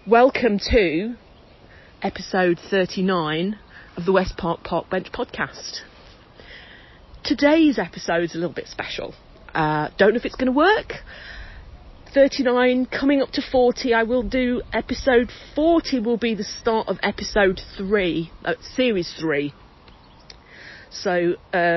Welcome to episode 39 of the West Park Park Bench podcast. Today's episode is a little bit special. Don't know if it's going to work. 39 coming up to 40. I will do episode 40 will be the start of episode 3, series 3. So,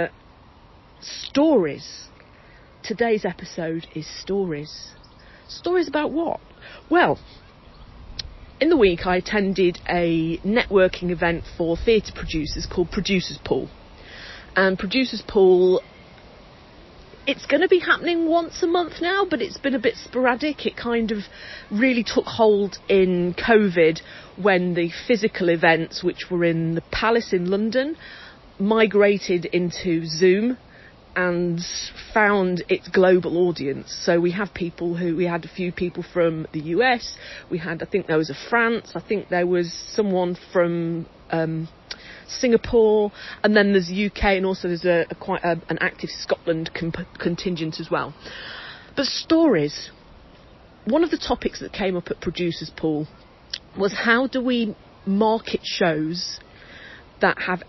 stories. Today's episode is stories. Stories about what? Well, in the week I attended a networking event for theatre producers called Producers Pool. And Producers Pool, it's going to be happening once a month now, but it's been a bit sporadic. It kind of really took hold in COVID when the physical events, which were in the Palace in London, migrated into Zoom and found its global audience. So we had a few people from the US, I think there was a France, I think there was someone from Singapore, and then there's UK, and also there's quite an active Scotland contingent as well. But stories, one of the topics that came up at Producers Pool was how do we market shows that have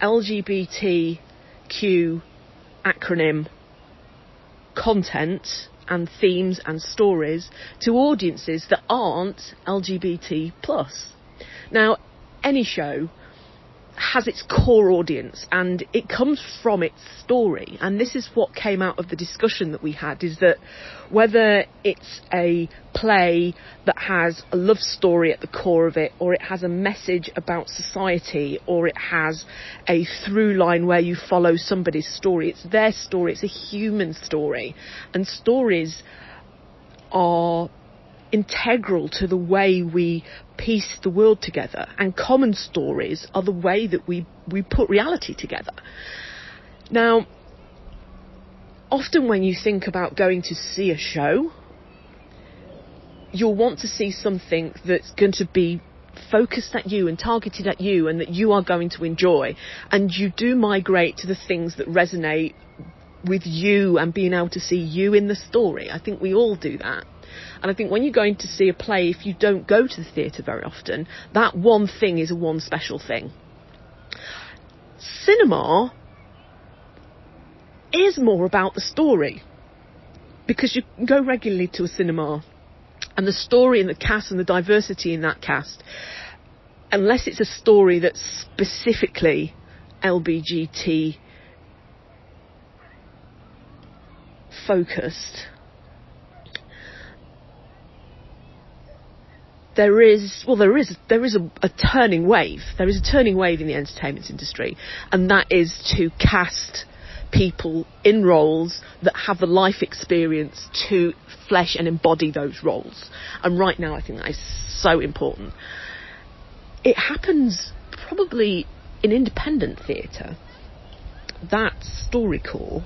LGBTQ acronym content and themes and stories to audiences that aren't LGBT+. Now, any show has its core audience and it comes from its story, and this is what came out of the discussion that we had, is that whether it's a play that has a love story at the core of it, or it has a message about society, or it has a through line where you follow somebody's story, it's their story, it's a human story, and stories are integral to the way we piece the world together, and common stories are the way that we put reality together. Now, often when you think about going to see a show, you'll want to see something that's going to be focused at you and targeted at you and that you are going to enjoy, and you do migrate to the things that resonate with you and being able to see you in the story. I think we all do that. And I think when you're going to see a play, if you don't go to the theatre very often, that one thing is a one special thing. Cinema is more about the story, because you can go regularly to a cinema, and the story and the cast and the diversity in that cast, unless it's a story that's specifically LGBT focused, there is a turning wave. There is a turning wave in the entertainment industry, and that is to cast people in roles that have the life experience to flesh and embody those roles. And right now, I think that is so important. It happens probably in independent theatre. That story core,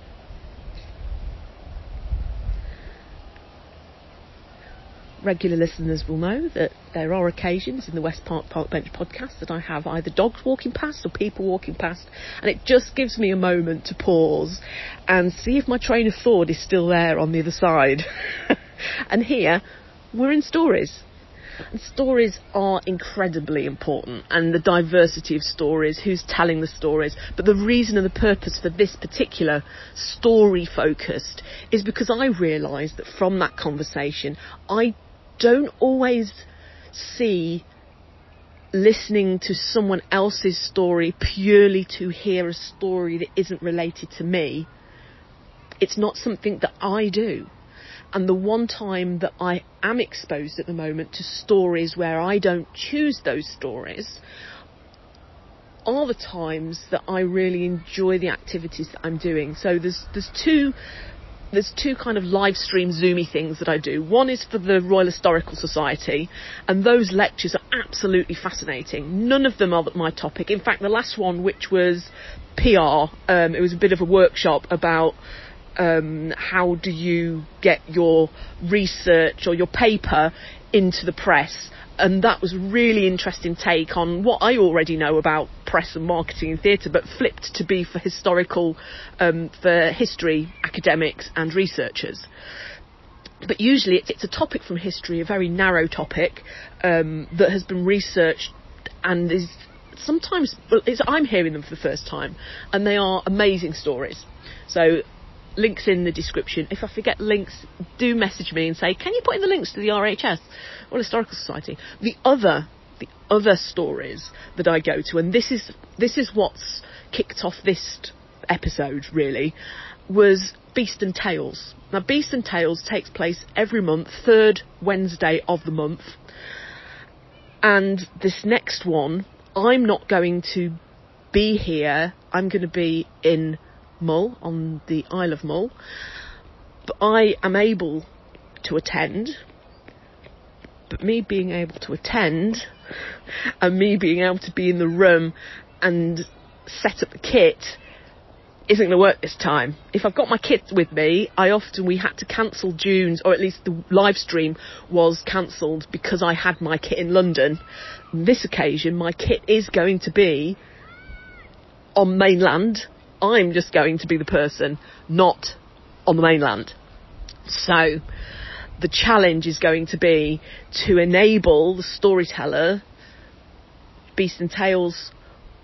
regular listeners will know that there are occasions in the West Park Park Bench podcast that I have either dogs walking past or people walking past, and it just gives me a moment to pause and see if my train of thought is still there on the other side. And here, we're in stories. And stories are incredibly important, and the diversity of stories, who's telling the stories. But the reason and the purpose for this particular story focused is because I realised that from that conversation, I don't always see listening to someone else's story purely to hear a story that isn't related to me. It's not something that I do. And the one time that I am exposed at the moment to stories where I don't choose those stories are the times that I really enjoy the activities that I'm doing. So there's two kind of live stream Zoomy things that I do. One is for the Royal Historical Society, and those lectures are absolutely fascinating. None of them are my topic. In fact, the last one, which was PR, it was a bit of a workshop about how do you get your research or your paper into the press, and that was a really interesting take on what I already know about press and marketing in theatre, but flipped to be for history academics and researchers. But usually it's a topic from history, a very narrow topic that has been researched and is sometimes, I'm hearing them for the first time, and they are amazing stories. So links in the description. If I forget links, do message me and say, can you put in the links to the RHS or Historical Society? The other stories that I go to, and this is what's kicked off this episode really, was Beast and Tales. Now, Beast and Tales takes place every month, third Wednesday of the month. And this next one, I'm not going to be here. I'm going to be in Mull, on the Isle of Mull. But I am able to attend. But me being able to attend and me being able to be in the room and set up the kit isn't going to work this time. If I've got my kit with me, we had to cancel June's, or at least the live stream was cancelled because I had my kit in London. This occasion, my kit is going to be on mainland. I'm just going to be the person, not on the mainland. So the challenge is going to be to enable the storyteller, Beast and Tales.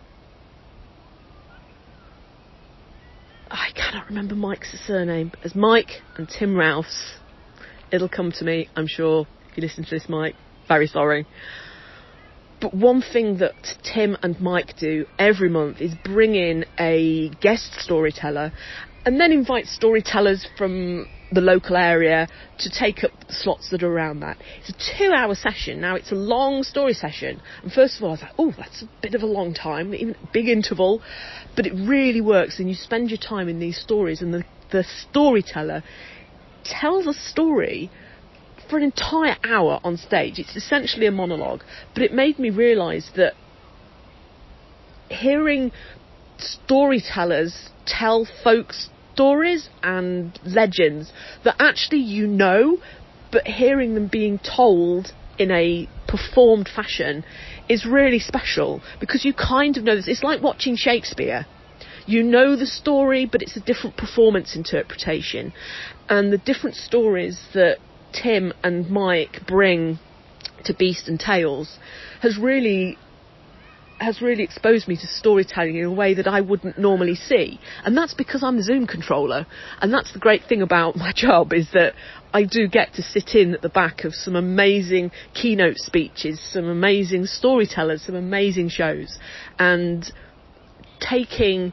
I cannot remember Mike's surname. As Mike and Tim Rouse. It'll come to me, I'm sure. If you listen to this, Mike, very sorry. But one thing that Tim and Mike do every month is bring in a guest storyteller and then invite storytellers from the local area to take up the slots that are around that. It's a 2-hour session. Now, it's a long story session. And first of all, I was like, oh, that's a bit of a long time, even a big interval. But it really works, and you spend your time in these stories, and the storyteller tells a story for an entire hour on stage. It's essentially a monologue. But it made me realise that hearing storytellers tell folks stories and legends that actually you know, but hearing them being told in a performed fashion is really special, because you kind of know this. It's like watching Shakespeare. You know the story, but it's a different performance interpretation. And the different stories that Tim and Mike bring to Beast and Tales has really exposed me to storytelling in a way that I wouldn't normally see. And that's because I'm the Zoom controller. And that's the great thing about my job, is that I do get to sit in at the back of some amazing keynote speeches, some amazing storytellers, some amazing shows. And taking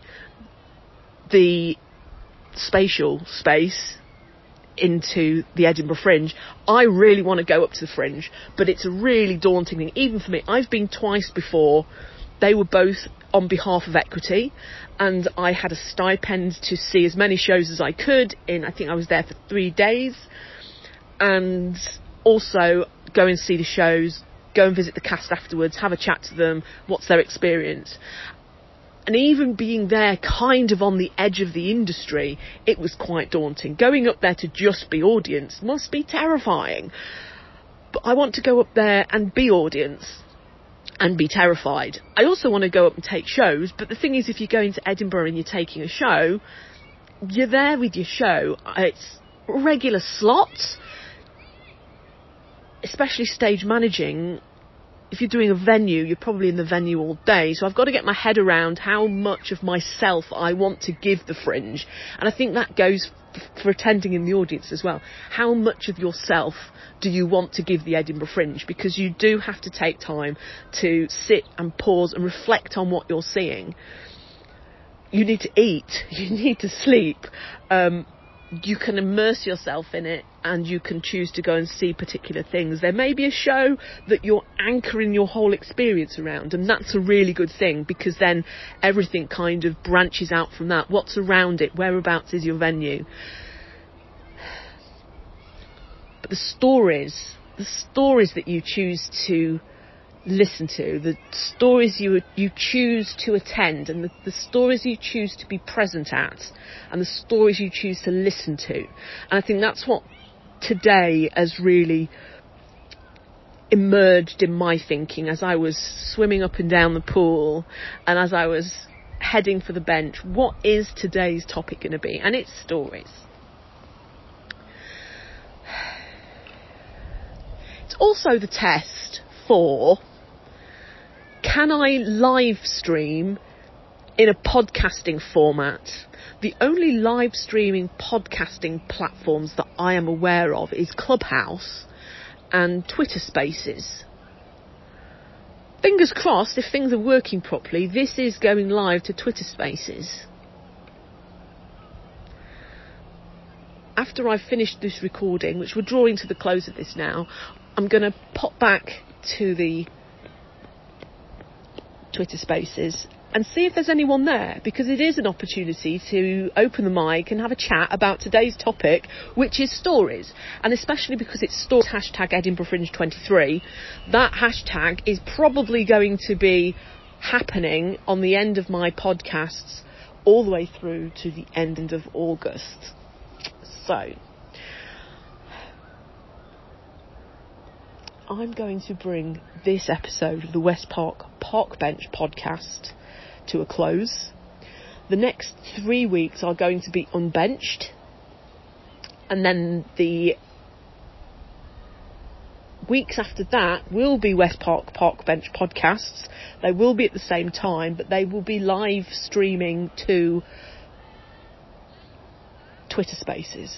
the spatial space into the Edinburgh Fringe, I really want to go up to the Fringe, but it's a really daunting thing, even for me. I've been twice before. They were both on behalf of Equity, and I had a stipend to see as many shows as I could I think I was there for 3 days, and also go and see the shows, go and visit the cast afterwards, have a chat to them, what's their experience. And even being there kind of on the edge of the industry, it was quite daunting. Going up there to just be audience must be terrifying. But I want to go up there and be audience and be terrified. I also want to go up and take shows, but the thing is, if you're going to Edinburgh and you're taking a show, you're there with your show. It's regular slots, especially stage managing. If you're doing a venue, you're probably in the venue all day. So I've got to get my head around how much of myself I want to give the Fringe. And I think that goes for attending in the audience as well. How much of yourself do you want to give the Edinburgh Fringe? Because you do have to take time to sit and pause and reflect on what you're seeing. You need to eat. You need to sleep. You can immerse yourself in it, and you can choose to go and see particular things. There may be a show that you're anchoring your whole experience around, and that's a really good thing, because then everything kind of branches out from that. What's around it? Whereabouts is your venue? But the stories that you choose to listen to, the stories you choose to attend, and the stories you choose to be present at, and the stories you choose to listen to. And I think that's what today has really emerged in my thinking as I was swimming up and down the pool, and as I was heading for the bench. What is today's topic going to be? And it's stories. It's also the test for, can I live stream in a podcasting format? The only live streaming podcasting platforms that I am aware of is Clubhouse and Twitter Spaces. Fingers crossed, if things are working properly, this is going live to Twitter Spaces. After I've finished this recording, which we're drawing to the close of this now, I'm going to pop back to the Twitter Spaces and see if there's anyone there, because it is an opportunity to open the mic and have a chat about today's topic, which is stories. And especially because it's stories hashtag Edinburgh Fringe 23, that hashtag is probably going to be happening on the end of my podcasts all the way through to the end of August. So, I'm going to bring this episode of the West Park Park Bench podcast to a close. The next 3 weeks are going to be unbenched, and then the weeks after that will be West Park Park Bench podcasts. They will be at the same time, but they will be live streaming to Twitter Spaces.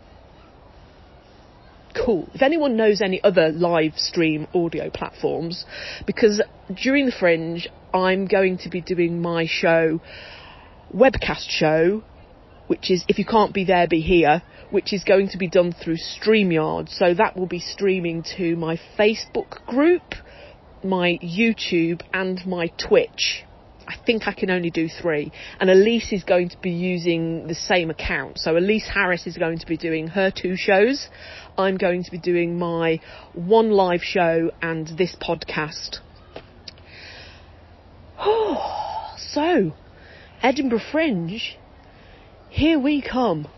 Cool. If anyone knows any other live stream audio platforms, because during the Fringe I'm going to be doing my show, webcast show, which is If You Can't Be There, Be Here, which is going to be done through StreamYard. So that will be streaming to my Facebook group, my YouTube and my Twitch. I think I can only do 3. And Elise is going to be using the same account. So Elise Harris is going to be doing her 2 shows. I'm going to be doing my 1 live show and this podcast. So, Edinburgh Fringe, here we come.